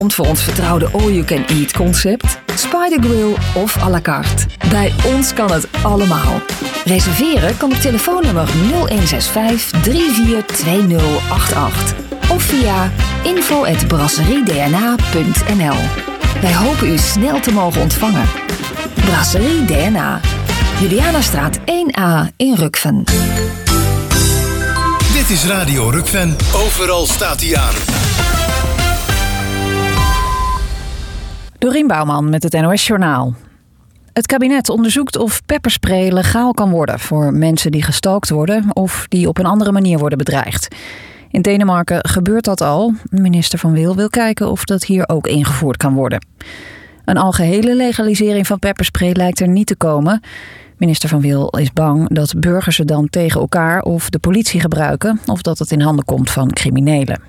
Komt voor ons vertrouwde all-you-can-eat concept, Spider Grill of à la carte. Bij ons kan het allemaal. Reserveren kan op telefoonnummer 0165 342088 of via info@brasseriedna.nl. Wij hopen u snel te mogen ontvangen. Brasserie DNA, Julianastraat 1A in Rukven. Dit is Radio Rukven. Overal staat hij aan. Dorien Bouwman met het NOS Journaal. Het kabinet onderzoekt of pepperspray legaal kan worden voor mensen die gestalkt worden of die op een andere manier worden bedreigd. In Denemarken gebeurt dat al. Minister Van Wil kijken of dat hier ook ingevoerd kan worden. Een algehele legalisering van pepperspray lijkt er niet te komen. Minister Van Wil is bang dat burgers het dan tegen elkaar of de politie gebruiken of dat het in handen komt van criminelen.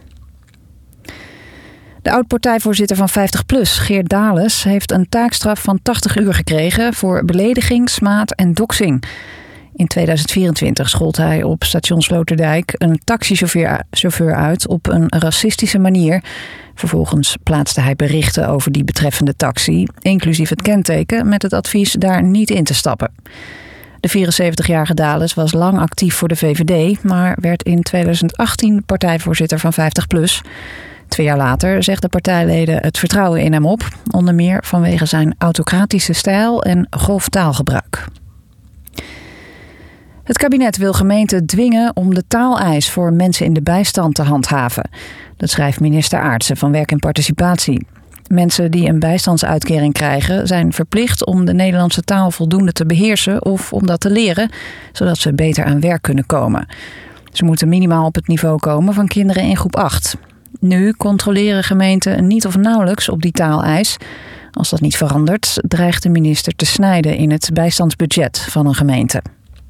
De oud-partijvoorzitter van 50PLUS, Geert Dales, heeft een taakstraf van 80 uur gekregen voor belediging, smaad en doxing. In 2024 schold hij op station Sloterdijk een taxichauffeur uit op een racistische manier. Vervolgens plaatste hij berichten over die betreffende taxi, inclusief het kenteken, met het advies daar niet in te stappen. De 74-jarige Dales was lang actief voor de VVD, maar werd in 2018 partijvoorzitter van 50PLUS. 2 jaar later zegden partijleden het vertrouwen in hem op, onder meer vanwege zijn autocratische stijl en grof taalgebruik. Het kabinet wil gemeenten dwingen om de taaleis voor mensen in de bijstand te handhaven. Dat schrijft minister Aartsen van Werk en Participatie. Mensen die een bijstandsuitkering krijgen zijn verplicht om de Nederlandse taal voldoende te beheersen of om dat te leren, zodat ze beter aan werk kunnen komen. Ze moeten minimaal op het niveau komen van kinderen in groep 8. Nu controleren gemeenten niet of nauwelijks op die taaleis. Als dat niet verandert, dreigt de minister te snijden in het bijstandsbudget van een gemeente.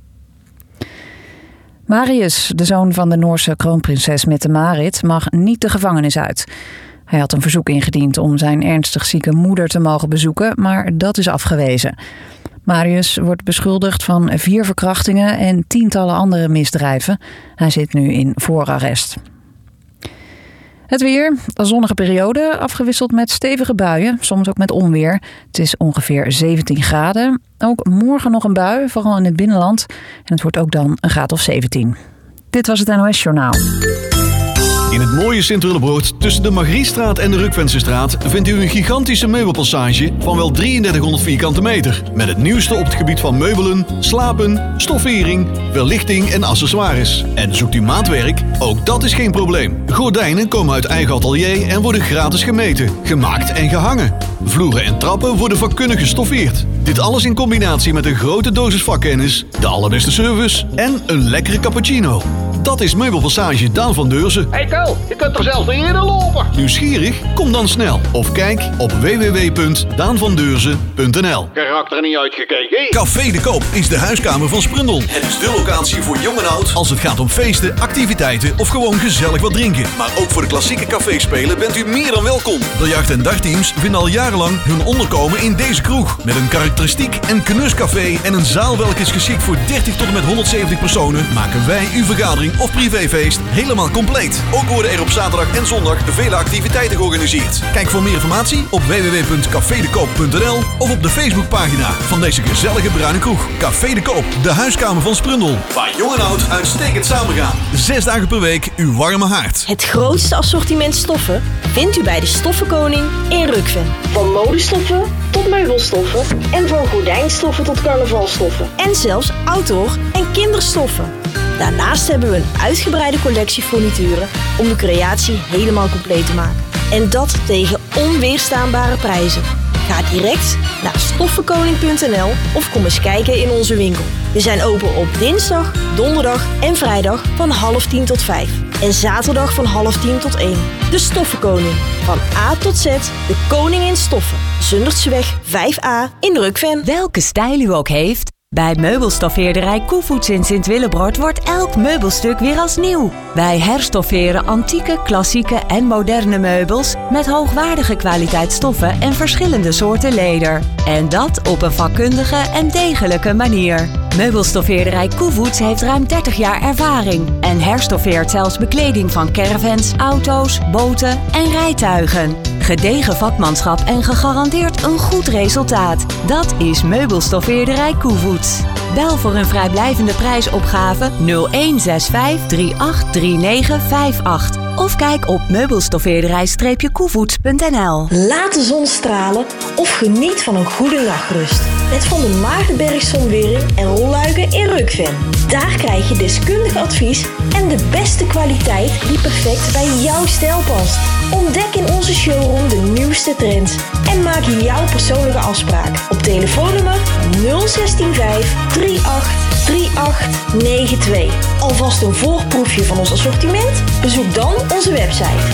Marius, de zoon van de Noorse kroonprinses Mette-Marit, mag niet de gevangenis uit. Hij had een verzoek ingediend om zijn ernstig zieke moeder te mogen bezoeken, maar dat is afgewezen. Marius wordt beschuldigd van 4 verkrachtingen en tientallen andere misdrijven. Hij zit nu in voorarrest. Het weer, een zonnige periode, afgewisseld met stevige buien, soms ook met onweer. Het is ongeveer 17 graden. Ook morgen nog een bui, vooral in het binnenland. En het wordt ook dan een graad of 17. Dit was het NOS Journaal. In het mooie Sint-Willebroord, tussen de Margriestraat en de Rukvensestraat, vindt u een gigantische meubelpassage van wel 3300 vierkante meter. Met het nieuwste op het gebied van meubelen, slapen, stoffering, verlichting en accessoires. En zoekt u maatwerk? Ook dat is geen probleem. Gordijnen komen uit eigen atelier en worden gratis gemeten, gemaakt en gehangen. Vloeren en trappen worden vakkundig gestoffeerd. Dit alles in combinatie met een grote dosis vakkennis, de allerbeste service en een lekkere cappuccino. Dat is Meubelpassage Daan van Deurzen. Hey Kel, je kunt er zelfs niet eerder lopen. Nieuwsgierig? Kom dan snel. Of kijk op www.daanvandeurzen.nl. Karakter er niet uitgekeken. Café de Koop is de huiskamer van Sprundel. Het is de locatie voor jong en oud als het gaat om feesten, activiteiten of gewoon gezellig wat drinken. Maar ook voor de klassieke caféspelen bent u meer dan welkom. Biljart- en dartteams vinden al jarenlang hun onderkomen in deze kroeg. Met een karakteristiek en knuscafé en een zaal welke is geschikt voor 30 tot en met 170 personen, maken wij uw vergadering of privéfeest helemaal compleet. Ook worden er op zaterdag en zondag vele activiteiten georganiseerd. Kijk voor meer informatie op www.cafedekoop.nl of op de Facebookpagina van deze gezellige bruine kroeg. Café de Koop, de huiskamer van Sprundel. Waar jong en oud uitstekend samengaan. 6 dagen per week uw warme haard. Het grootste assortiment stoffen vindt u bij de Stoffenkoning in Rukven. Van modestoffen tot meubelstoffen en van gordijnstoffen tot carnavalstoffen. En zelfs outdoor en kinderstoffen. Daarnaast hebben we een uitgebreide collectie furnituren om de creatie helemaal compleet te maken. En dat tegen onweerstaanbare prijzen. Ga direct naar stoffenkoning.nl of kom eens kijken in onze winkel. We zijn open op dinsdag, donderdag en vrijdag van 9:30 tot 5. En zaterdag van 9:30 tot 1. De Stoffenkoning. Van A tot Z, de koning in stoffen. Zundertseweg 5A in Rukven. Welke stijl u ook heeft, bij meubelstoffeerderij Koevoets in Sint-Willebroord wordt elk meubelstuk weer als nieuw. Wij herstofferen antieke, klassieke en moderne meubels met hoogwaardige kwaliteitsstoffen en verschillende soorten leder. En dat op een vakkundige en degelijke manier. Meubelstoffeerderij Koevoets heeft ruim 30 jaar ervaring en herstoffeert zelfs bekleding van caravans, auto's, boten en rijtuigen. Gedegen vakmanschap en gegarandeerd een goed resultaat. Dat is meubelstoffeerderij Koevoets. Bel voor een vrijblijvende prijsopgave 0165 383958. Of kijk op meubelstoffeerderij-koevoets.nl. Laat de zon stralen of geniet van een goede nachtrust. Met Van der Maardenberg Zonwering en rolluiken in Rukven. Daar krijg je deskundig advies en de beste kwaliteit die perfect bij jouw stijl past. Ontdek in onze showroom de nieuwste trends en maak jouw persoonlijke afspraak op telefoonnummer 0165 383892. Alvast een voorproefje van ons assortiment? Bezoek dan onze website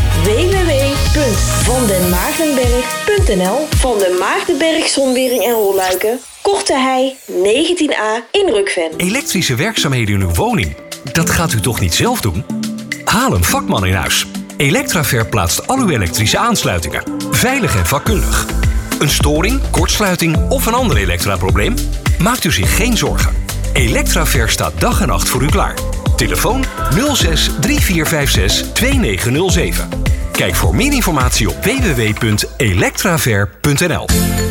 www.vandenmaardenberg.nl. Van den Maardenberg Zonwering en rolluiken, Korte Hei 19a in Rukven. Elektrische werkzaamheden in uw woning? Dat gaat u toch niet zelf doen? Haal een vakman in huis. Electraver plaatst al uw elektrische aansluitingen. Veilig en vakkundig. Een storing, kortsluiting of een ander elektraprobleem? Maakt u zich geen zorgen. Electraver staat dag en nacht voor u klaar. Telefoon 06 3456 2907. Kijk voor meer informatie op www.electraver.nl.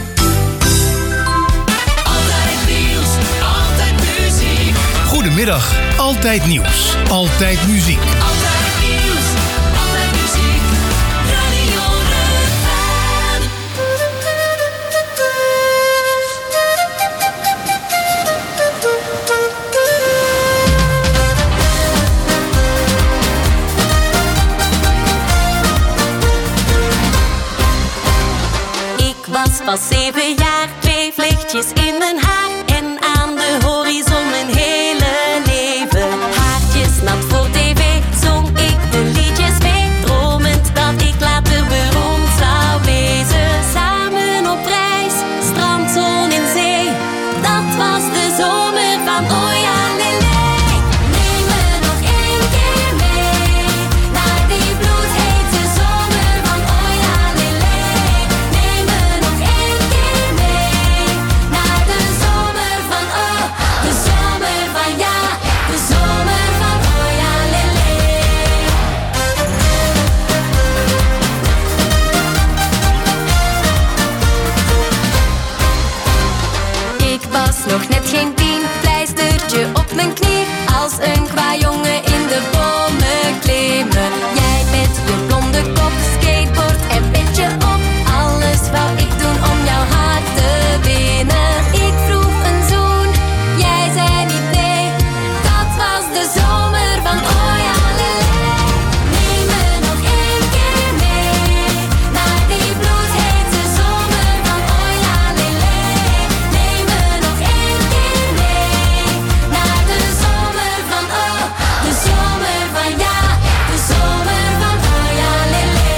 Goedemiddag, Altijd Nieuws, Altijd Muziek. Pas 7 jaar, 2 vlechtjes in mijn haar en aan de horizon mijn hele leven. Haartjes nat voor tv, zong ik de liedjes mee, dromend dat ik later beroemd zou wezen. Samen op reis, strandzon in zee, dat was de zomer van Oja Lele. Neem me nog 1 keer mee, naar die bloedhete zomer van Oja Lele. Neem me nog 1 keer mee, naar de zomer van de zomer van ja, de zomer van Oja Lele. Ik was nog net geen 10, pleistertje op mijn knie, als een kwajongen in de bomen klimmen. Jij met je blonde kop, skateboard en petje op, alles wou ik doen om jouw hart te winnen. Ik vroeg een zoen, jij zei niet nee, dat was de zomer van Oja Lele. Neem me nog 1 keer mee, naar die bloedhete zomer van Oja Lele. Neem me nog 1 keer mee, naar de zomer van de zomer van ja, de zomer van Oja Lele.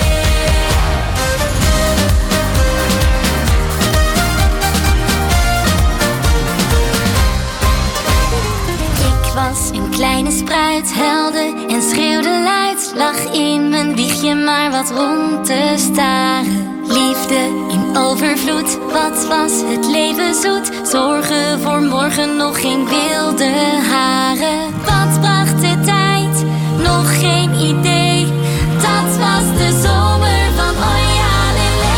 Ik was een kleine spruit, huilde en schreeuwde luid, lag in mijn wiegje maar wat rond te staren. Liefde in overvloed, wat was het leven zoet, zorgen voor morgen, nog geen wilde haren. Wat bracht de tijd, nog geen idee, dat was de zomer van Oja Lele.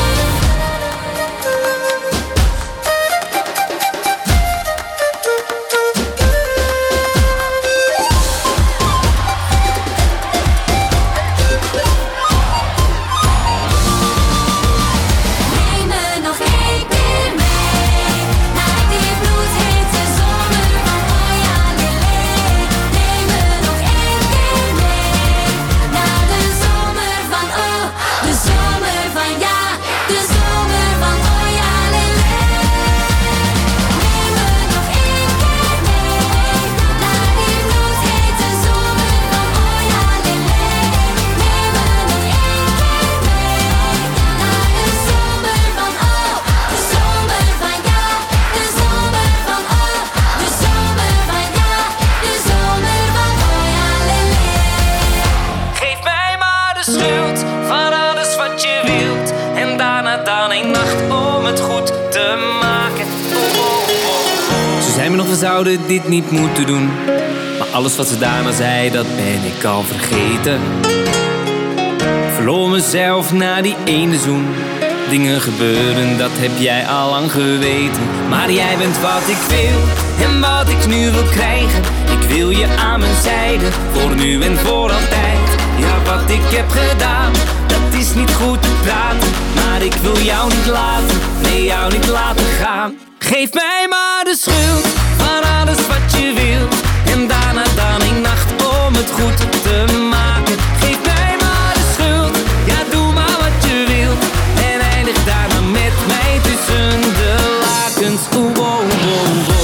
Neem me nog 1 keer mee, naar die bloedhete zomer van Oja Lele. Neem me nog 1 keer mee, naar de zomer van de zomer van ja, de zomer van Oja Lele. Neem me nog 1 keer mee, naar die bloedhete zomer van Oja Lele. Neem me nog 1 keer mee, naar de zomer van de zomer van ja, de zomer van de zomer van ja, de zomer van Oja Lele. Geef mij maar de schuld van alles wat je wilt, en daarna dan 1 nacht om het goed te maken. Ze zei me nog, we zouden dit niet moeten doen, maar alles wat ze daarna zei, dat ben ik al vergeten. Verloor mezelf na die ene zoen. Dingen gebeuren, dat heb jij al lang geweten. Maar jij bent wat ik wil en wat ik nu wil krijgen. Ik wil je aan mijn zijde, voor nu en voor altijd. Ja, wat ik heb gedaan, dat is niet goed te praten. Maar ik wil jou niet laten, nee, jou niet laten gaan. Geef mij maar de schuld van alles wat je wilt. En daarna dan een nacht om het goed te maken. Geef mij maar de schuld, ja doe maar wat je wilt. En eindig daarna met mij tussen de lakens. Oeh, oh, oh, oh.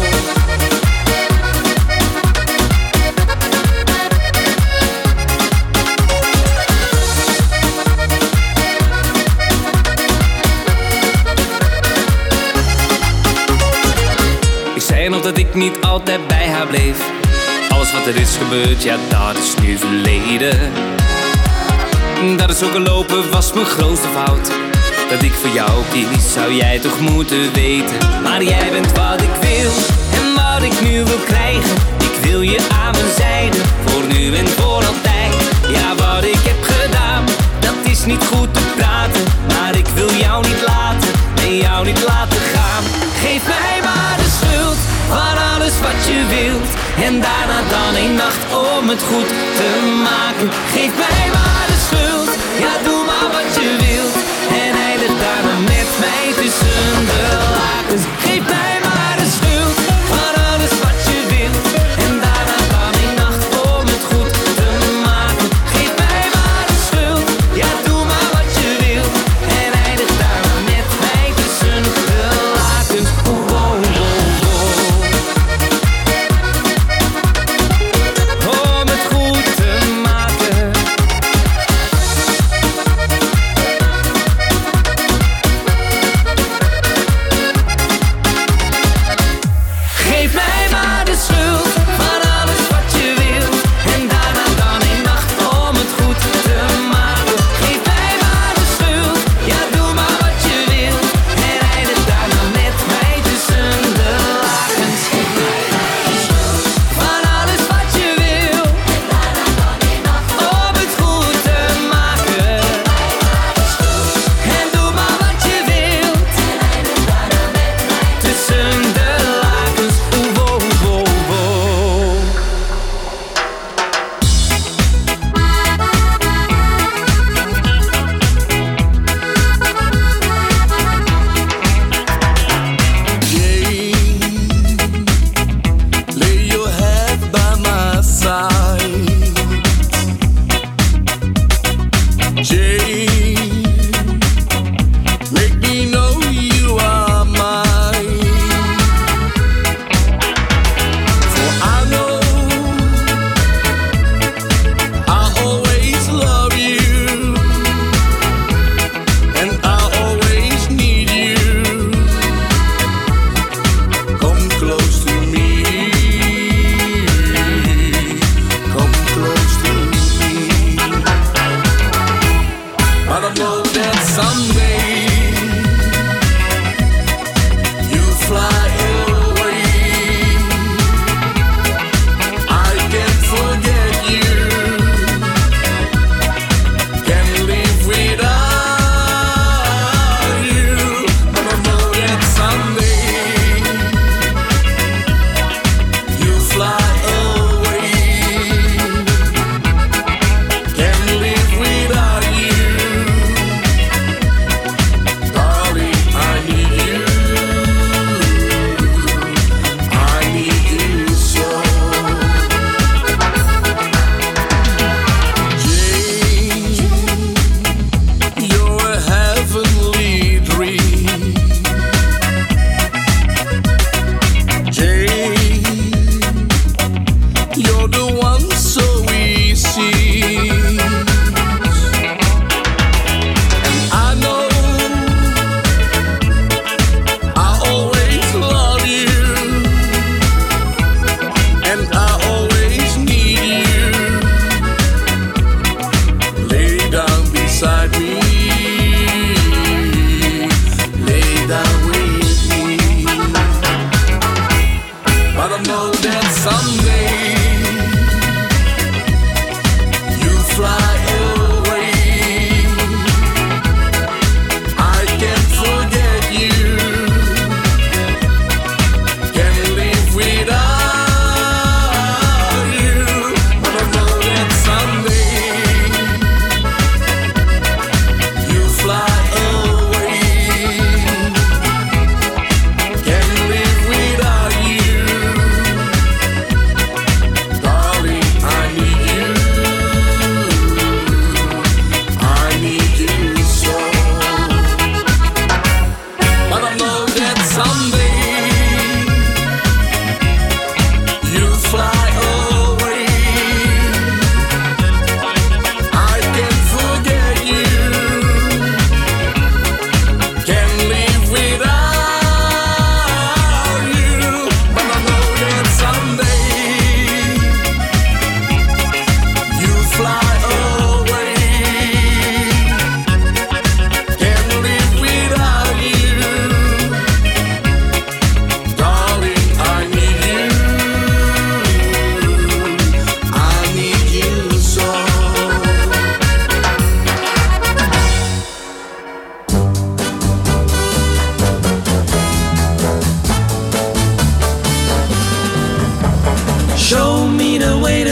En omdat ik niet altijd bij haar bleef. Alles wat er is gebeurd, ja dat is nu verleden. Dat het zo gelopen was mijn grootste fout. Dat ik voor jou kies, zou jij toch moeten weten. Maar jij bent wat ik wil en wat ik nu wil krijgen. Ik wil je aan mijn zijde, voor nu en voor altijd. Ja, wat ik heb gedaan, dat is niet goed te praten. Maar ik wil jou niet laten, nee, jou niet laten gaan. Geef mij maar de schuld van alles wat je wilt. En daarna dan een nacht om het goed te maken. Geef mij maar de schuld, ja doe maar wat je wilt. En eindig daarna met mij tussen de lakens. Geef mij maar de schuld van alles wat je wilt. En daarna dan een nacht om het goed te maken. Geef mij maar de schuld, ja doe maar wat je wilt. En eindig daarna met mij tussen de lakens. Oh, oh, oh.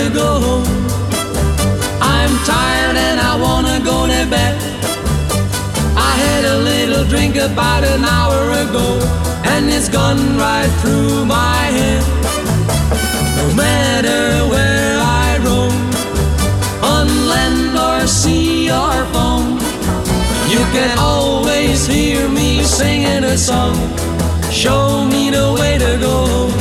to go home. I'm tired and I wanna go to bed. I had a little drink about an hour ago, and it's gone right through my head. No matter where I roam, on land or sea or foam, you can always hear me singing a song. Show me the way to go home.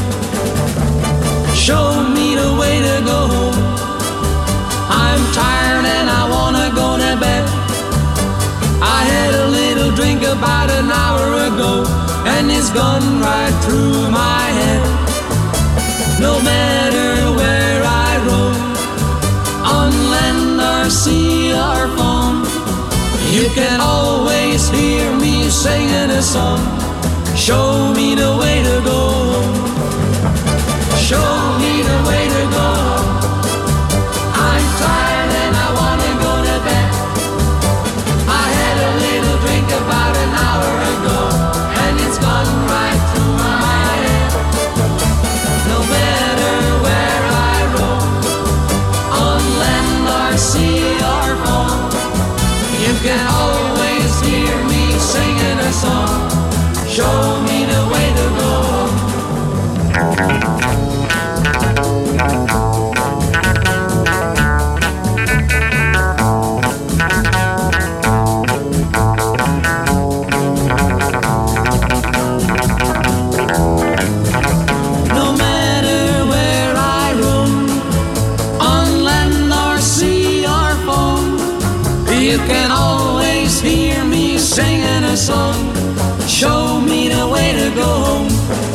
Show me the way to go home. I'm tired and I wanna go to bed. I had a little drink about an hour ago, and it's gone right through my head. No matter where I roam, on land or sea or foam, you can always hear me singing a song. Show me the way to go home. Show me the way to go home. I'm tired and I wanna go to bed. I had a little drink about an hour ago, and it's gone right through my head. No matter where I roam, on land or sea or foam, you can always hear me singing a song. Show me the way to go home. No matter where I roam, on land or sea or foam, you can always hear me singing a song. Show me the way to go home.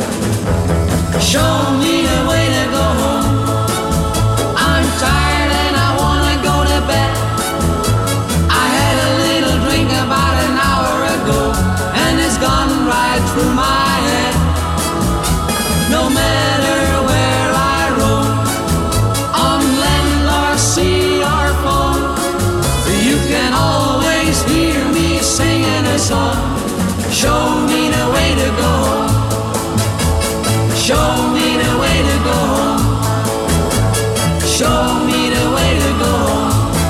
Show me the way to go home. I'm tired and I wanna go to bed. I had a little drink about an hour ago, and it's gone right through my head. No matter where I roam, on land or sea or foam, you can always hear me singing a song. Show me the way to go home. Show me the way to go home. Show me the way to go home.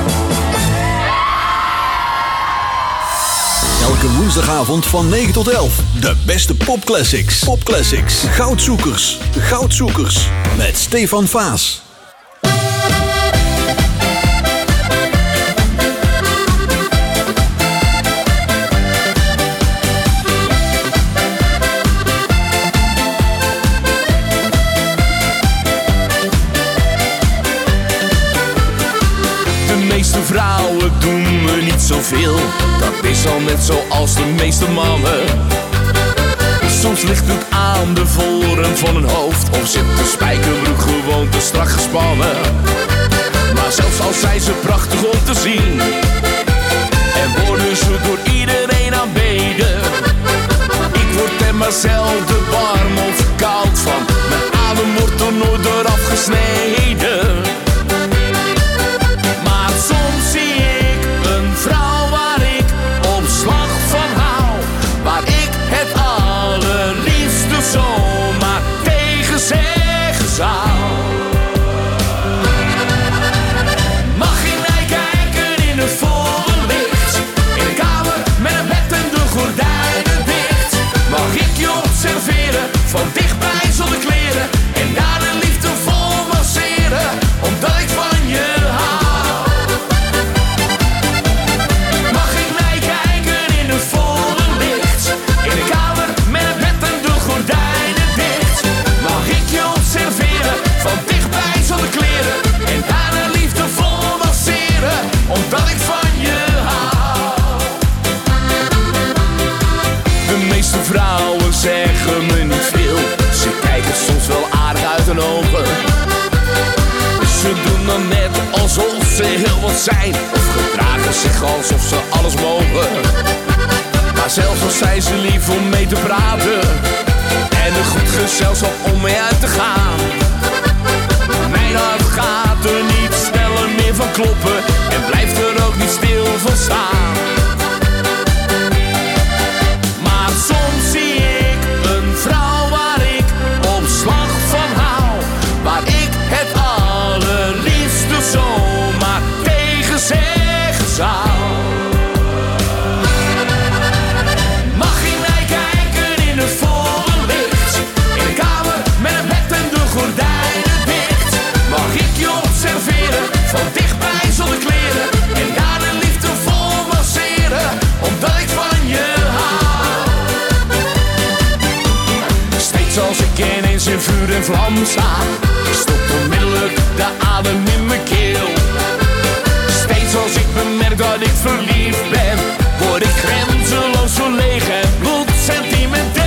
Elke woensdagavond van 9 tot 11. De beste popclassics. Popclassics. Goudzoekers. Goudzoekers. Met Stefan Vaas. Vrouwen doen me niet zoveel, dat is al net zoals de meeste mannen. Soms ligt het aan de vorm van een hoofd, of zit de spijkerbroek gewoon te strak gespannen. Maar zelfs al zijn ze prachtig om te zien, en worden ze door iedereen aanbeden, ik word er maar zelden warm of koud van. Mijn adem wordt er nooit door afgesneden. Soms zie ik een vrouw waar ik op slag van hou, waar ik het allerliefste zomaar tegen zeggen zou. Mag ik naar je kijken in het volle licht, in een kamer met een bed en de gordijnen dicht? Mag ik je observeren, van dichtbij zonder kleren, en daar de liefde vol masseren, omdat ik van je hou? Vrouwen zeggen me niet veel, ze kijken soms wel aardig uit hun ogen. Ze doen dan net alsof ze heel wat zijn, of gedragen zich alsof ze alles mogen. Maar zelfs al zijn ze lief om mee te praten, en een goed gezelschap om mee uit te gaan, mijn hart gaat er niet sneller meer van kloppen, en blijft er ook niet stil van staan. Maar soms zie ik een vrouw waar ik op slag van hou, waar ik het allerliefst in vuur en vlam sta, stopt onmiddellijk de adem in mijn keel. Steeds als ik bemerk dat ik verliefd ben, word ik grenzeloos verlegen en bloedsentimenteel.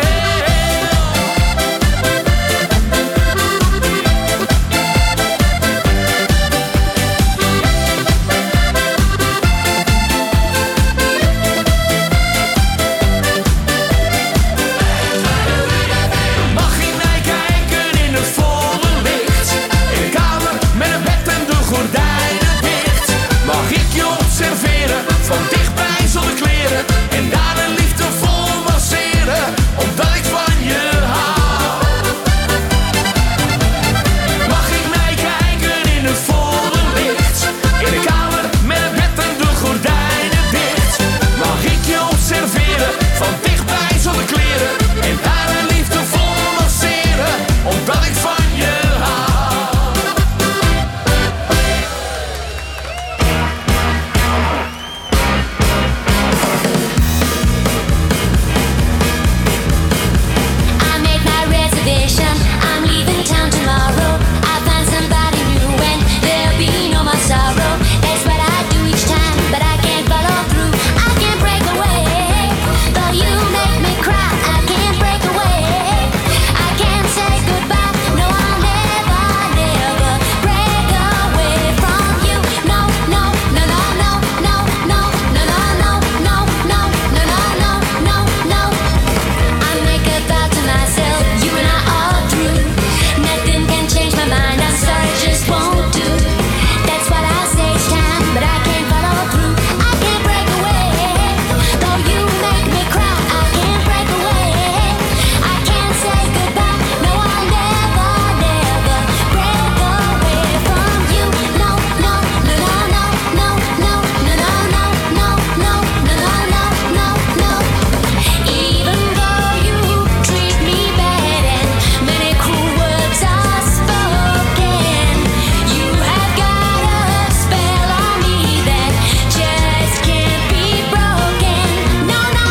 Van dichtbij zonder kleren en daar een liefdevol masseren, omdat ik van je hou. Mag ik mij kijken in het volle licht, in de kamer met het bed en de gordijnen dicht. Mag ik je observeren, van dichtbij zonder kleren en daar een liefdevol masseren, omdat ik van je hou. I'm leaving town tomorrow. I'll find somebody new and there'll be no more sorrow. That's what I do each time, but I can't follow through. I can't break away, though you make me cry. I can't break away, I can't say goodbye. No, I'll never, never break away from you. No, no, no, no, no, no, no, no, no, no, no, no, no, no, no, no. I make a vow to myself, you and I are through. Nothing can change my mind, I'm sorry, just won't do. That's what I say each time, but I can't follow through. I can't break away, though you make me cry. I can't break away, I can't say goodbye. No, I'll never, never break away from you. No, no, no, no, no, no, no, no, no, no, no, no, no, no, no. Even though you treat me bad and many cruel words are spoken, you have got a spell on me that just can't be broken. No, no.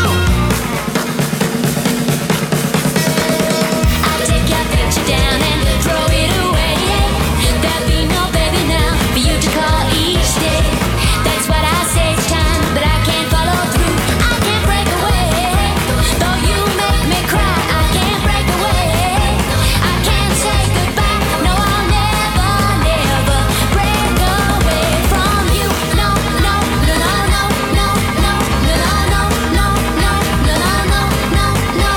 I'll take your picture down and throw it away. There'll be no baby now for you to call each day. That's what I say each time, but I can't follow through. I can't break away, though you make me cry. I can't break away, I can't say goodbye. No, I'll never, never break away from you. No, no, no, no, no, no, no, no, no, no, no, no, no, no, no.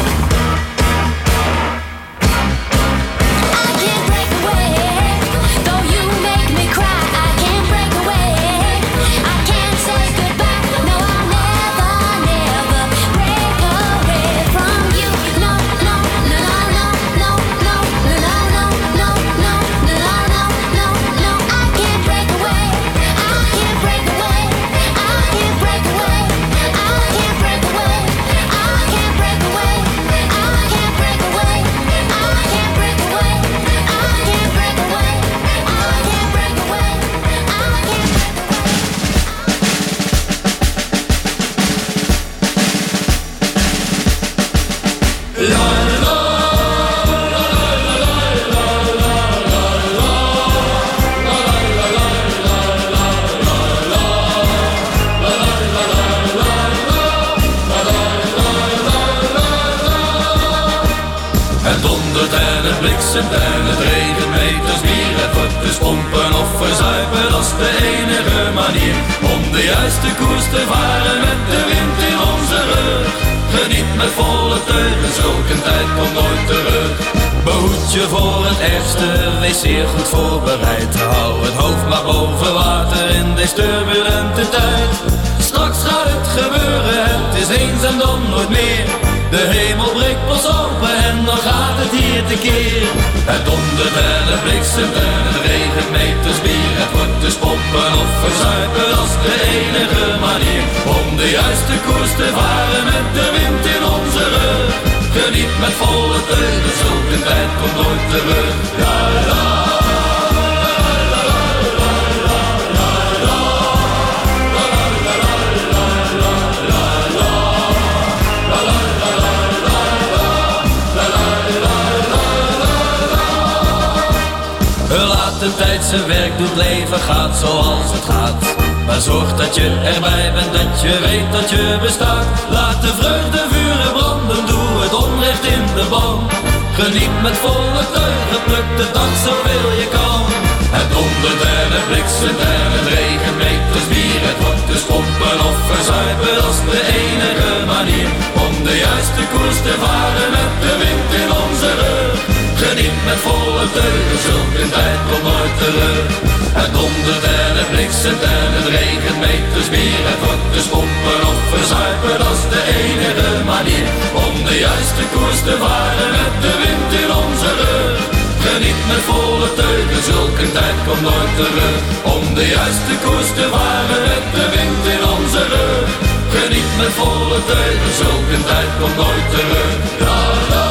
I can't break away, though you make me cry. I can't break away, I can't say goodbye. No, I'll never, never break away from you. No, no, no, no, no, no, no, no, no, no, no, no, no, no. I can't break away, I can't break away, I can't break away, I can't break away, I can't break away, I can't break away, I can't break away, I can't break away, I can't break away, I Het dondert en het bliksemt en het regent meters bier. Het wordt dus pompen of verzuipen, dat is de enige manier om de juiste koers te varen met de wind in onze rug. Geniet met volle teugen, zulke tijd komt nooit terug. Behoed je voor het ergste, wees zeer goed voorbereid. Hou het hoofd maar boven water in deze turbulente tijd. Straks gaat het gebeuren, het is eens en dan nooit meer. De hemel breekt pas open en dan gaat het hier tekeer. Het dondert en het bliksemt en het regent meters bier. Het wordt dus pompen of verzuipen, dat is de enige manier om de juiste koers te varen met de wind in onze rug. Geniet met volle teugen, zulke tijd komt nooit terug. La la. de tijd zijn werk doet, leven gaat zoals het gaat. Maar zorg dat je erbij bent, dat je weet dat je bestaat. Laat de vreugdevuren branden, doe het onrecht in de ban. Geniet met volle teugen, pluk de dag zoveel je kan. Het dondert en het bliksemt en het regent meters bier. Het wordt dus pompen of verzuipen, dat is de enige manier om de juiste koers te varen met de wind in onze rug. Geniet met volle teugen, zulke tijd komt nooit terug. Het dondert en het bliksemt en het regent meters bier. Het wordt dus pompen of verzuipen, dat is de enige manier om de juiste koers te varen met de wind in onze rug. Geniet met volle teugen, zulke tijd komt nooit terug. Om de juiste koers te varen met de wind in onze rug. Geniet met volle teugen, zulke tijd komt nooit terug. La, la.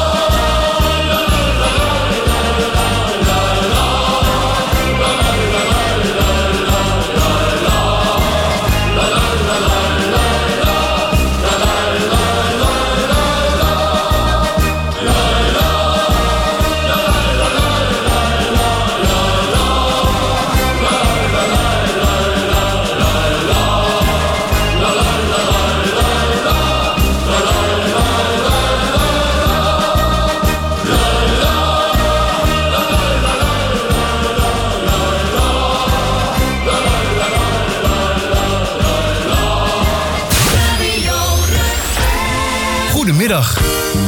Goedemiddag.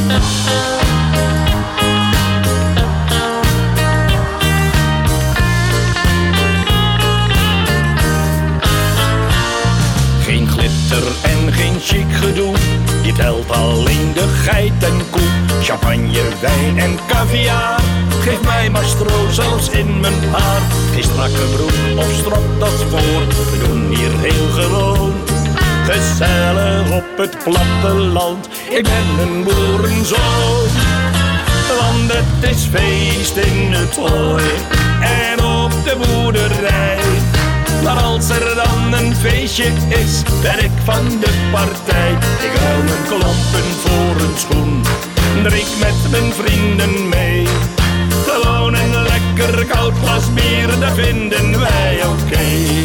Geen glitter en geen chic gedoe, je telt alleen de geit en koe. Champagne, wijn en caviar, geef mij maar stro zelfs in mijn haar. Geen strakke broek of strop, dat voor, we doen hier heel gewoon. Gezellig op het platteland, ik ben een boerenzoon. Want het is feest in het hooi en op de boerderij. Maar als er dan een feestje is, ben ik van de partij. Ik ruil mijn klompen voor een schoen, drink met mijn vrienden mee. Gewoon een lekker koud glas bier, dat vinden wij oké.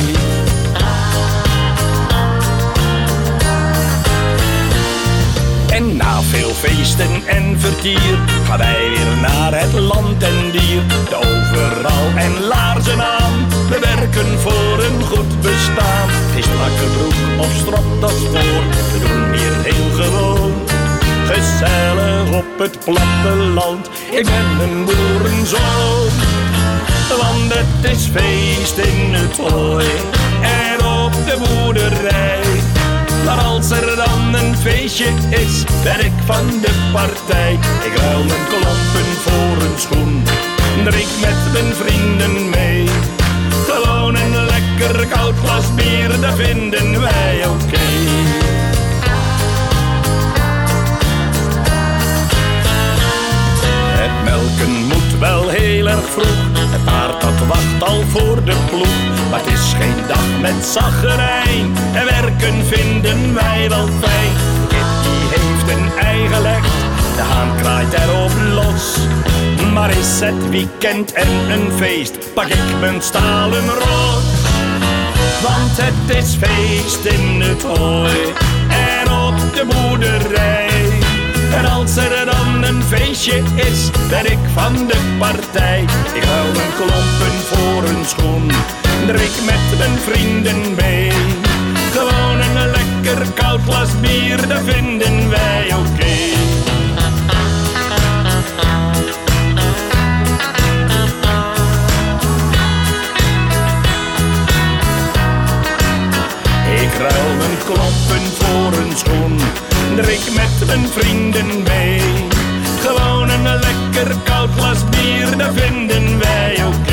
En na veel feesten en vertier gaan wij weer naar het land en dier. De overal en laarzen aan, we werken voor een goed bestaan. Geen strakke broek of strop, dat is voor, we doen hier heel gewoon. Gezellig op het platteland, ik ben een boerenzoon. Want het is feest in het hooi en op de boerderij. Maar als er dan een feestje is, ben ik van de partij. Ik ruil mijn klompen voor een schoen, drink met mijn vrienden mee. Gewoon een lekker koud glas bier, dat vinden wij oké. Het melken moet wel heel erg vroeg, het paard dat wacht al voor de ploeg. Maar het is geen dag met zaggerijn, en werken vinden wij wel fijn. Kip die heeft een ei gelegd, de haan kraait erop los. Maar is het weekend en een feest, pak ik mijn stalen rot. Want het is feest in het hooi en op de boerderij. En als er dan een feestje is, ben ik van de partij. Ik ruil mijn klompen voor een schoen, drink met mijn vrienden mee. Gewoon een lekker koud glas bier, dat vinden wij oké. Ik ruil mijn klompen voor een schoen, drink met mijn vrienden mee. Gewoon een lekker koud glas bier, dat vinden wij oké.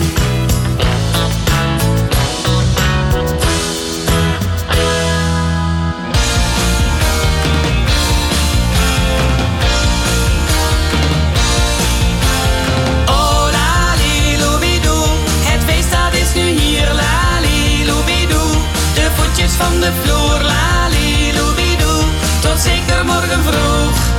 Oh lalilobidoe, het feest dat is nu hier, lalilobidoe. De voetjes van de vloer, lalilobidoe, tot zeker morgen vroeg.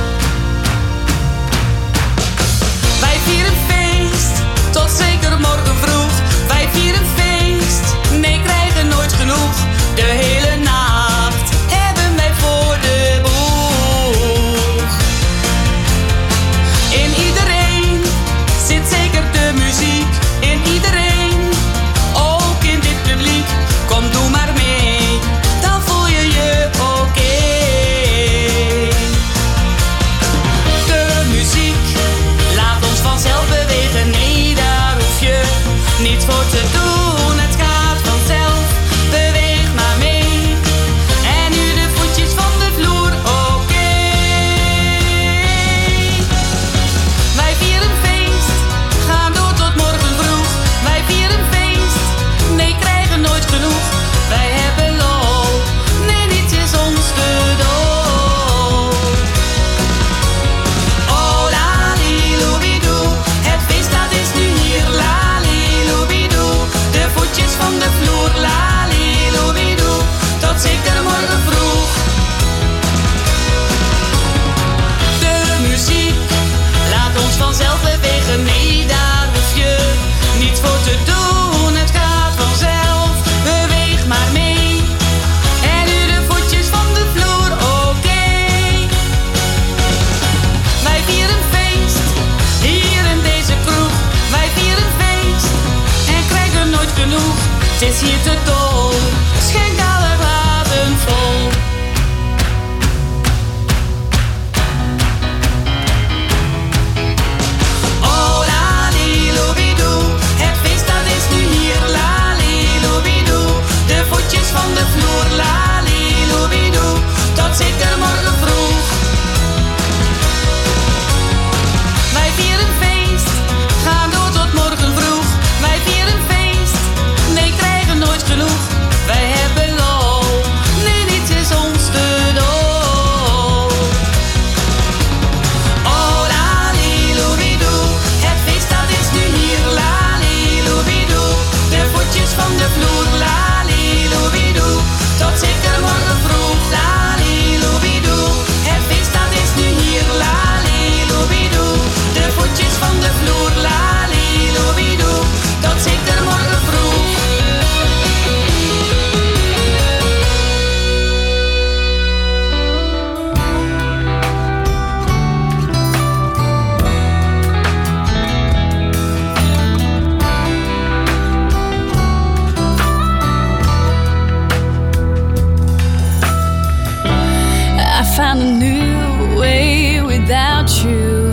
found a new way without you.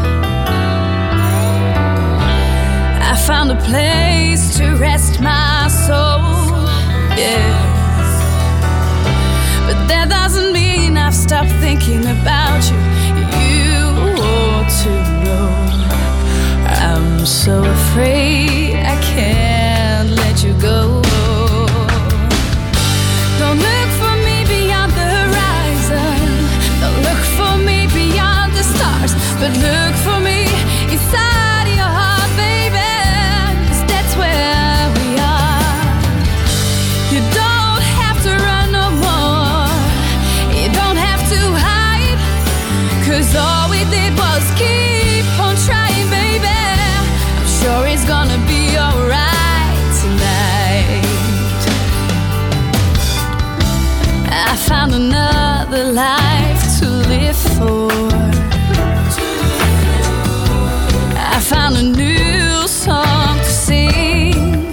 I found a place to rest my soul, yes. But that doesn't mean I've stopped thinking about you. You ought to know I'm so afraid I can't let you go. Don't look for me beyond the horizon. Don't look for me beyond the stars. But look for me inside your heart, baby. 'Cause that's where we are. You don't have to run no more. You don't have to hide. 'Cause all we did was keep on trying, baby. I'm sure it's gonna be alright tonight. I found another life to live for. I found a new song to sing.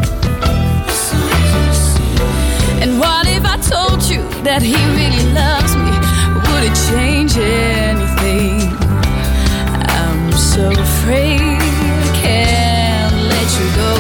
And what if I told you that he really loves me? Would it change anything? I'm so afraid I can't let you go.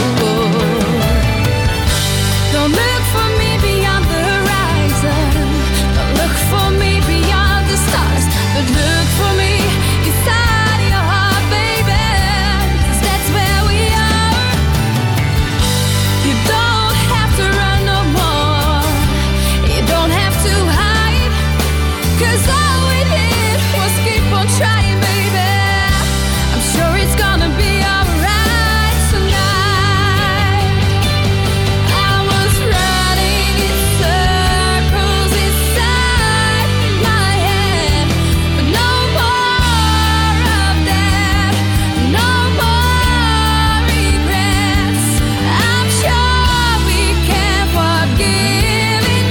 Don't look for me beyond the horizon. Don't look for me beyond the stars. But look for me inside your heart, baby. 'Cause that's where we are. You don't have to run no more. You don't have to hide. 'Cause all we did was keep on trying, baby. I'm sure it's gonna be alright tonight. I was running in circles inside my head, but no more of that, no more regrets. I'm sure we can forgive in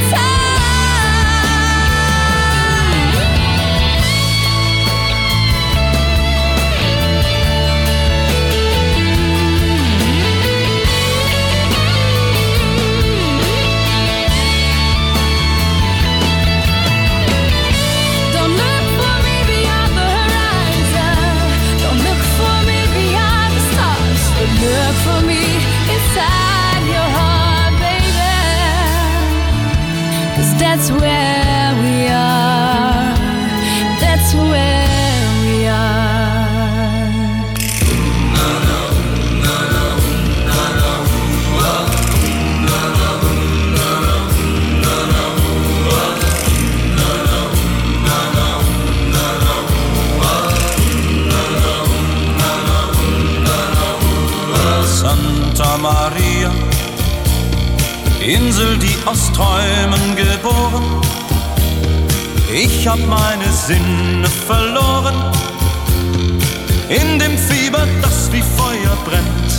Don't look for me beyond the horizon. Don't look for me beyond the stars. But look for me inside your heart, baby. 'Cause that's where we are. That's where we are. Santa Maria, Insel, die aus Träumen geboren. Ich hab meine Sinne verloren, in dem Fieber, das wie Feuer brennt.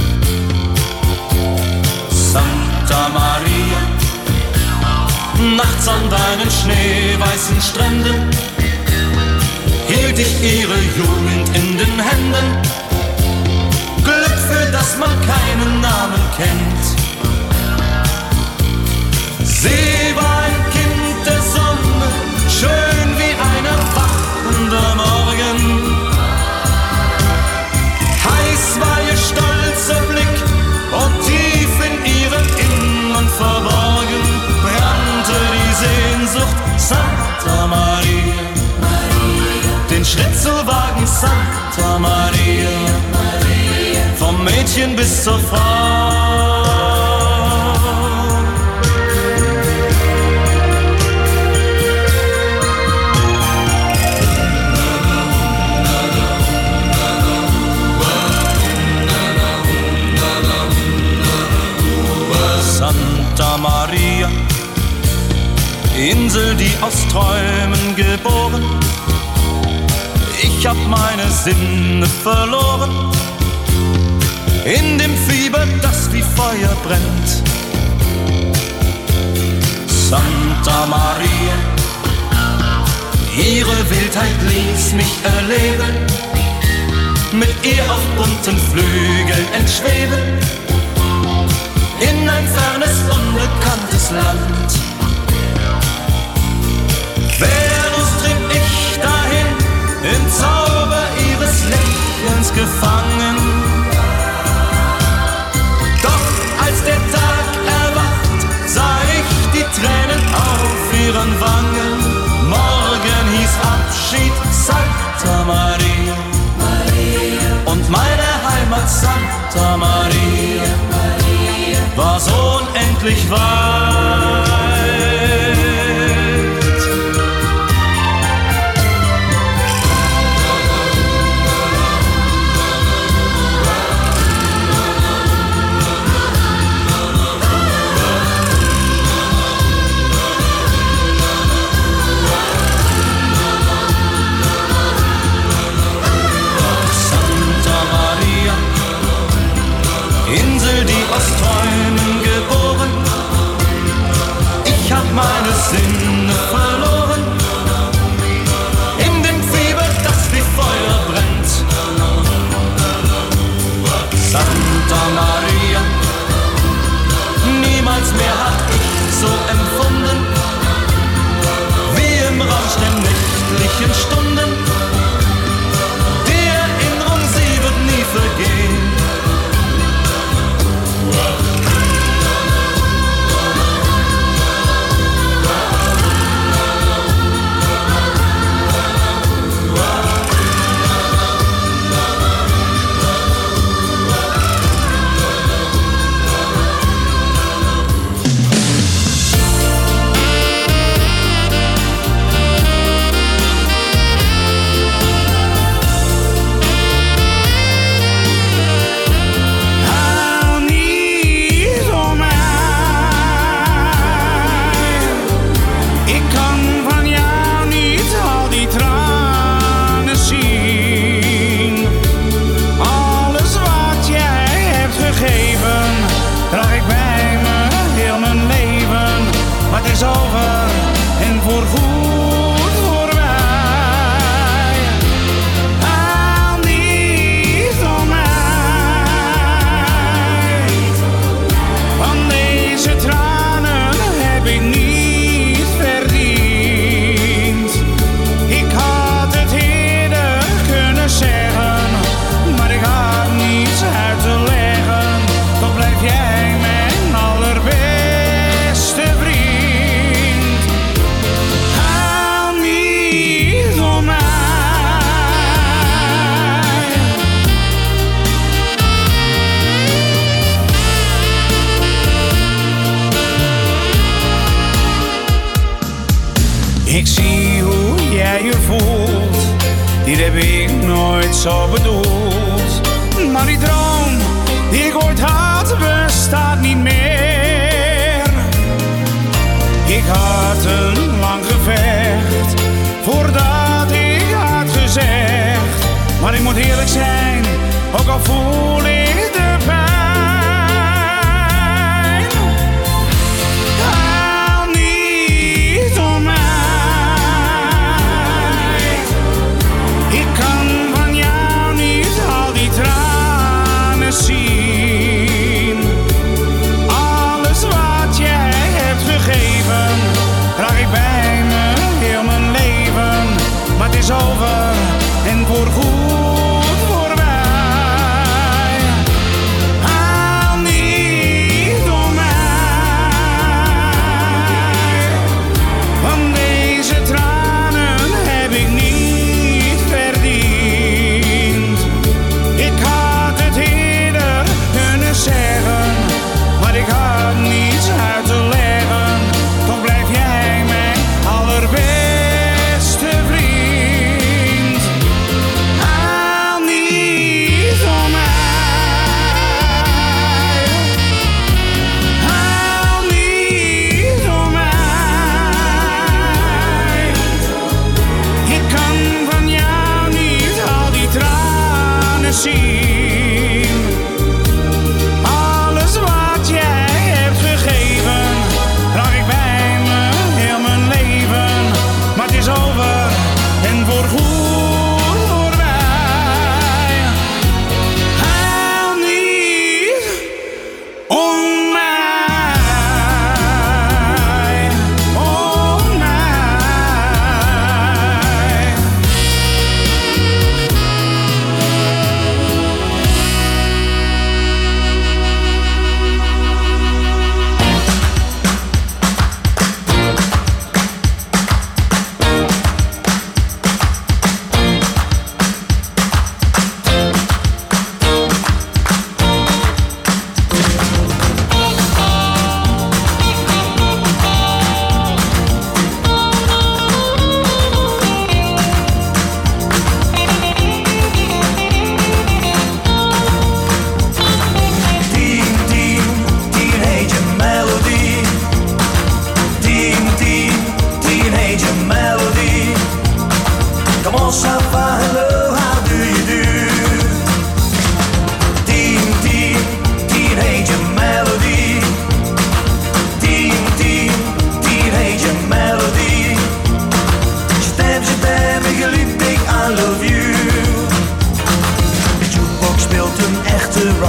Santa Maria, nachts an deinen schneeweißen Stränden hielt ich ihre Jugend in den Händen. Glück, für das man keinen Namen kennt. Sie war ein Kind der Sonne, schön wie ein erwachender Morgen. Heiß war ihr stolzer Blick und tief in ihrem Innern verborgen brannte die Sehnsucht. Santa Maria, den Schritt zu wagen, Santa Maria, vom Mädchen bis zur Frau. Santa Maria, Insel, die aus Träumen geboren. Ich hab meine Sinne verloren, in dem Fieber, das wie Feuer brennt. Santa Maria, ihre Wildheit ließ mich erleben, mit ihr auf bunten Flügeln entschweben, in ein fernes, unbekanntes Land. Wer du Santa Maria war so unendlich weit. Insel, die aus Träumen geboren, ich hab meine Sinne verloren, in dem Fieber, das wie Feuer brennt. Santa Maria, niemals mehr hab ich so empfunden, wie im Rausch der nächtlichen Stunden. Die Erinnerung, sie wird nie vergehen. Ik zie hoe jij je voelt, dit heb ik nooit zo bedoeld. Maar die droom die ik ooit had, bestaat niet meer. Ik had een lang gevecht, voordat ik had gezegd. Maar ik moet eerlijk zijn, ook al voel ik de pijn. Huil niet om mij. Ik kan van jou niet al die tranen zien. Alles wat jij hebt gegeven, draag ik bij me heel mijn leven. Maar het is over en voorgoed voorbij.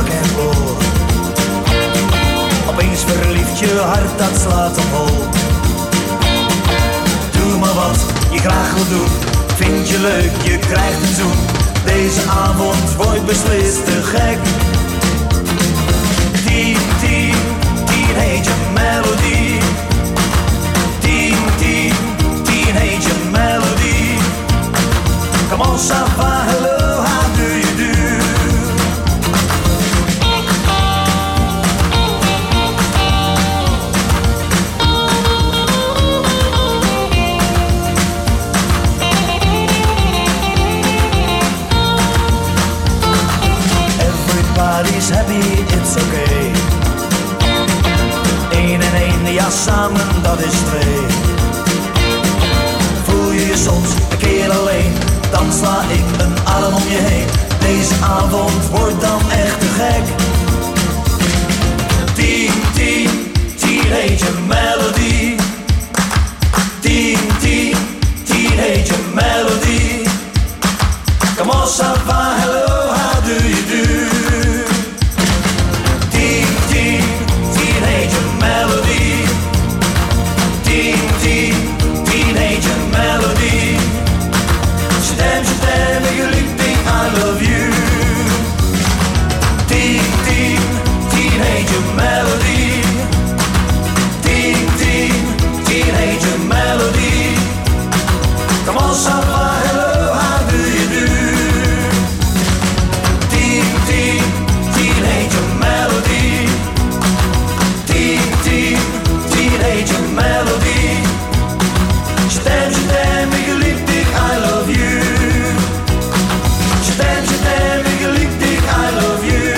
rock and roll. Opeens verliefd, je hart dat slaat op hol. Doe maar wat je graag wil doen. Vind je leuk, je krijgt een zoen. Deze avond wordt beslist te gek. 10, 10, 10 heet je melodie. 10, 10, 10 heet je melodie. Come on, ça va, hello, how do you do? Everybody's happy, it's okay. 1 en 1, ja samen dat is 2. Voel je je soms een keer alleen, dan sla ik een arm om je heen. Deze avond wordt dan echt te gek. 10, 10, 10 heet je melodie. 10, 10, 10 heet je melodie. Come on, ça va, hello, how do you do? 10, 10, 10 heet je melodie. 10, 10, 10 heet je melodie. Je t'aime, je liep ik, I love you. 10, 10, 10 heet je melodie. 10, 10, 10 heet je melodie. Come on, ça va, hello, how do you do? 10, 10, 10 heet je melodie. 10, 10, 10 heet je melodie. Je t'aime, je liep ik, I love you. Je t'aime, je liep ik, I love you.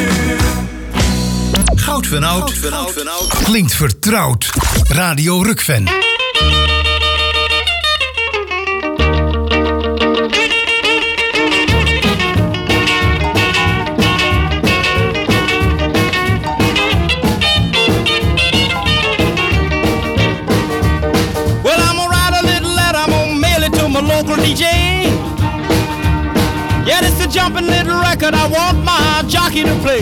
Goud van Oud klinkt vertrouwd. Radio Rukven. Local DJ. Yeah, this is a jumping little record I want my jockey to play.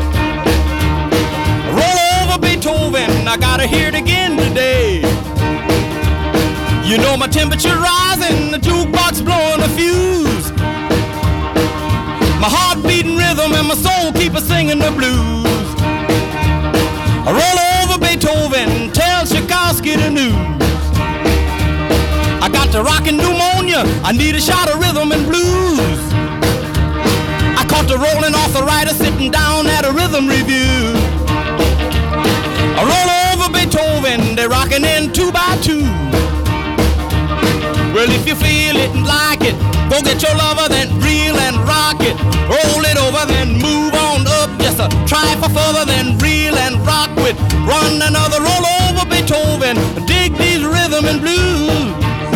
Roll over Beethoven, I gotta hear it again today. You know my temperature rising, the jukebox blowing a fuse. My heart beating rhythm and my soul keep a singing the blues. I roll over Beethoven, tell Tchaikovsky the news. I got the rockin' pneumonia, I need a shot of rhythm and blues. I caught the rolling arthritis sitting down at a rhythm review. I roll over Beethoven, they're rockin' in 2 by 2. Well, if you feel it and like it, go get your lover, then reel and rock it. Roll it over, then move on up, just a try for further, then reel and rock with. Run another roll over Beethoven, dig these rhythm and blues.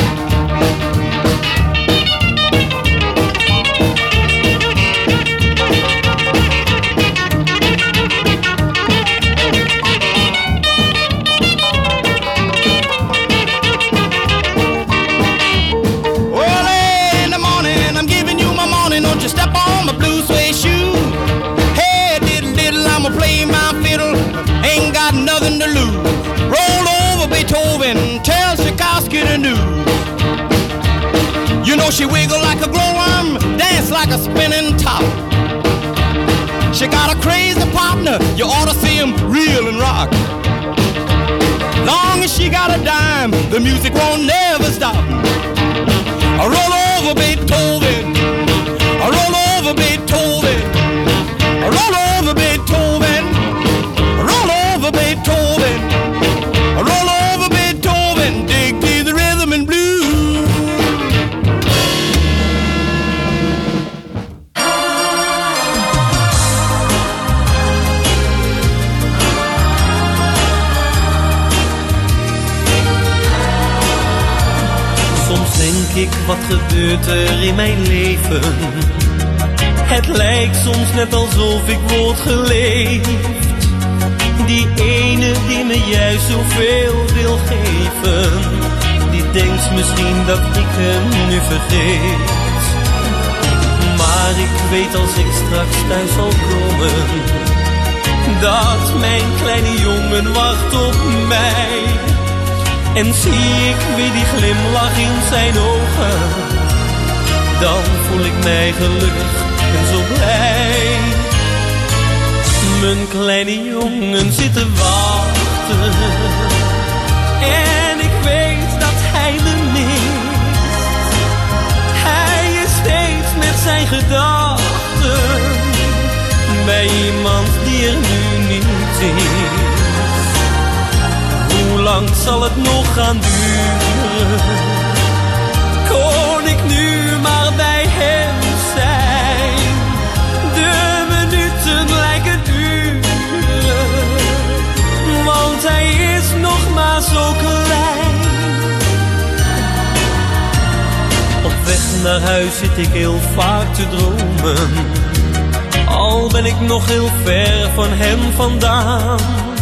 Don't you step on my blue suede shoe. Hey, diddle diddle, I'ma play my fiddle. Ain't got nothing to lose. Roll over Beethoven, tell Tchaikovsky the news. You know she wiggle like a glowworm, dance like a spinning top. She got a crazy partner, you ought to see him reel and rock. Long as she got a dime, the music won't never stop. I roll over Beethoven, I roll over Beethoven, I roll over Beethoven, I roll over Beethoven, I roll over Beethoven, dig to the rhythm and blues. Soms denk ik, wat gebeurt er in mijn leven? Het lijkt soms net alsof ik word geleefd. Die ene die me juist zoveel wil geven, die denkt misschien dat ik hem nu vergeet. Maar ik weet als ik straks thuis zal komen, dat mijn kleine jongen wacht op mij. En zie ik weer die glimlach in zijn ogen, dan voel ik mij gelukkig en zo blij. Mijn kleine jongen zit te wachten en ik weet dat hij me mist. Hij is steeds met zijn gedachten bij iemand die er nu niet is. Hoe lang zal het nog gaan duren? Kon ik nu maar bij hem zijn? De minuten lijken uren, want hij is nog maar zo klein. Op weg naar huis zit ik heel vaak te dromen, al ben ik nog heel ver van hem vandaan.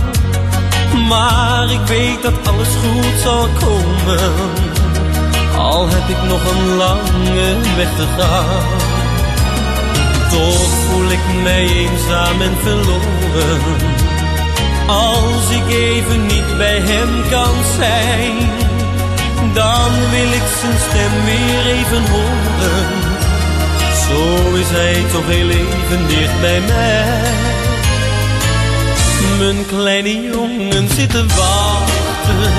Maar ik weet dat alles goed zal komen, al heb ik nog een lange weg te gaan. Toch voel ik mij eenzaam en verloren, als ik even niet bij hem kan zijn. Dan wil ik zijn stem weer even horen, zo is hij toch heel even dicht bij mij. Mijn kleine jongen zit te wachten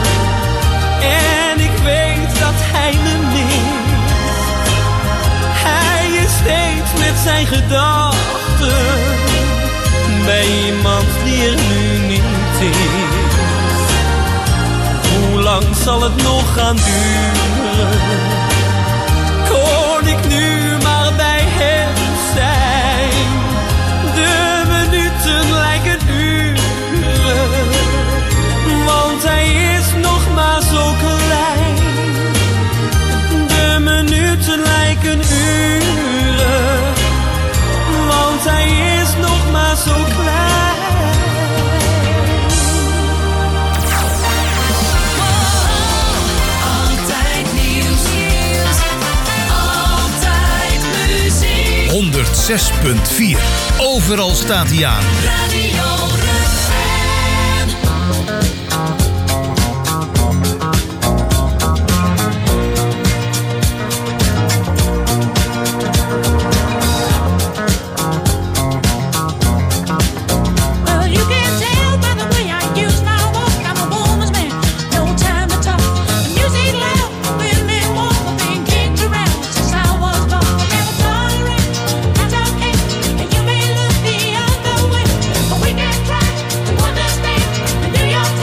en ik weet dat hij me mist. Hij is steeds met zijn gedachten bij iemand die er nu niet is. Hoe lang zal het nog gaan duren? Kon ik nu maar bij hem zijn? De minuten lijken uren, want hij is nog maar zo klein. De minuten lijken uren, want hij is nog maar zo klein. Altijd nieuws, altijd muziek. 106.4. Overal staat hij aan. Radio New York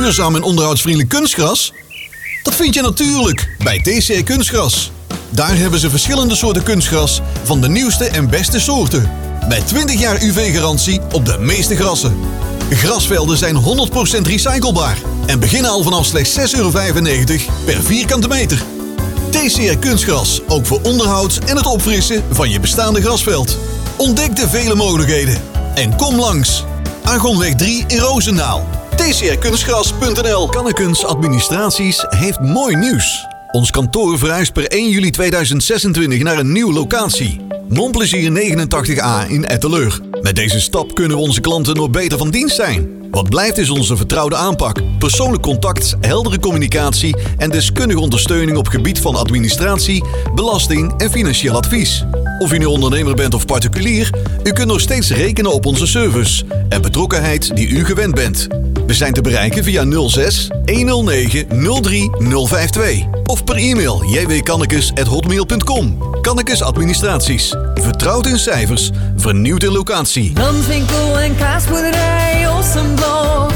duurzaam en onderhoudsvriendelijk kunstgras? Dat vind je natuurlijk bij TCR Kunstgras. Daar hebben ze verschillende soorten kunstgras van de nieuwste en beste soorten. Met 20 jaar UV-garantie op de meeste grassen. Grasvelden zijn 100% recyclebaar en beginnen al vanaf slechts €6,95 per vierkante meter. TCR Kunstgras, ook voor onderhoud en het opfrissen van je bestaande grasveld. Ontdek de vele mogelijkheden en kom langs. Argonweg 3 in Roosendaal. tcrkunstgras.nl. Kannekens Administraties heeft mooi nieuws. Ons kantoor verhuist per 1 juli 2026 naar een nieuwe locatie. Montplezier 89A in Etteleur. Met deze stap kunnen we onze klanten nog beter van dienst zijn. Wat blijft is onze vertrouwde aanpak, persoonlijk contact, heldere communicatie en deskundige ondersteuning op gebied van administratie, belasting en financieel advies. Of u nu ondernemer bent of particulier, u kunt nog steeds rekenen op onze service en betrokkenheid die u gewend bent. We zijn te bereiken via 06 109 03 052 of per e-mail jwkannekes@hotmail.com. Kannekes Administraties. Vertrouwd in cijfers, vernieuwd in locatie. Danswinkel en kaasboerderij Ossenblok.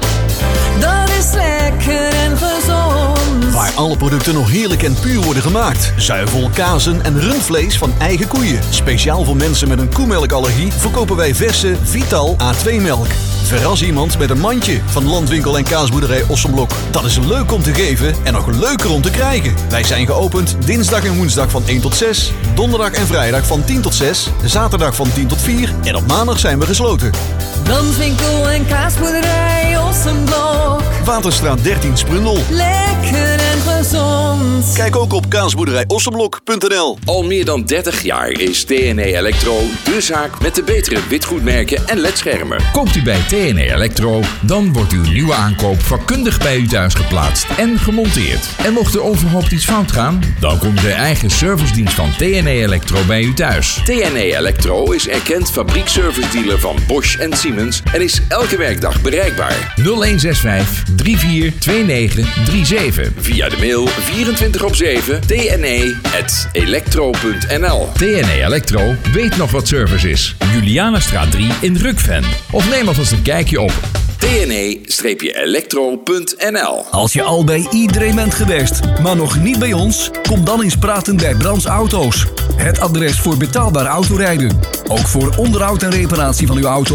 Dat is lekker en gezond. Waar alle producten nog heerlijk en puur worden gemaakt. Zuivel, kazen en rundvlees van eigen koeien. Speciaal voor mensen met een koemelkallergie verkopen wij verse Vital A2-melk. Verras iemand met een mandje van Landwinkel en kaasboerderij Ossenblok. Dat is leuk om te geven en nog leuker om te krijgen. Wij zijn geopend dinsdag en woensdag van 1 tot 6. Donderdag en vrijdag van 10 tot 6. Zaterdag van 10 tot 4. En op maandag zijn we gesloten. Danswinkel en kaasboerderij Ossenblok. Waterstraat 13 Sprundel. Lekker en gezond. Kijk ook op kaasboerderijossenblok.nl. Al meer dan 30 jaar is TNE Electro de zaak met de betere witgoedmerken en ledschermen. Koopt u bij TNE Electro, dan wordt uw nieuwe aankoop vakkundig bij u thuis geplaatst en gemonteerd. En mocht er onverhoopt iets fout gaan, dan komt de eigen servicedienst van TNE Electro bij u thuis. TNE Electro is erkend fabriekservice dealer van Bosch en Siemens en is elke werkdag bereikbaar. 0165 342937. Via de mail 24/7 tne@electro.nl. TNE Electro weet nog wat service is. Julianastraat 3 in Rukven. Of neem alvast een kijkje op tne-electro.nl. Als je al bij iedereen bent geweest, maar nog niet bij ons, kom dan eens praten bij Brands Auto's. Het adres voor betaalbaar autorijden. Ook voor onderhoud en reparatie van uw auto